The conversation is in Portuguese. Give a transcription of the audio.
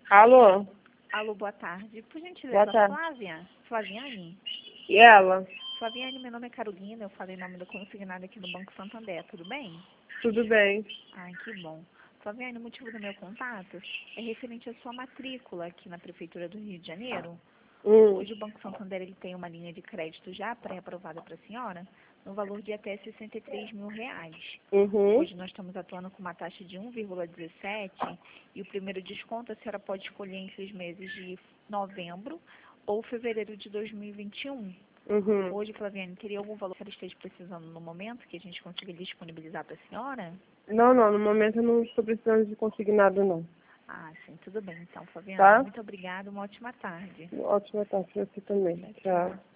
Alô? Alô, boa tarde. Por Boa gentileza, tarde. Flaviane? E ela? Flaviane, meu nome é Carolina, eu falei em nome da consignada aqui no Banco Santander, tudo bem? Tudo bem? Ai, que bom. Flaviane, o motivo do meu contato é referente à sua matrícula aqui na Prefeitura do Rio de Janeiro. Hum. Hoje o Banco Santander ele tem uma linha de crédito já pré-aprovada para a senhora, no valor de até R$ 63 mil. Uhum. Hoje nós estamos atuando com uma taxa de 1,17 e o primeiro desconto a senhora pode escolher entre os meses de novembro ou fevereiro de 2021. Uhum. Hoje, Flaviane, teria algum valor que ela esteja precisando no momento que a gente consiga disponibilizar para a senhora? Não, no momento eu não estou precisando de consignado, não. Ah, sim, tudo bem. Então, Flaviane, Tá? muito obrigada, uma ótima tarde. Ótima tarde pra você também. Tchau, Tchau. tchau.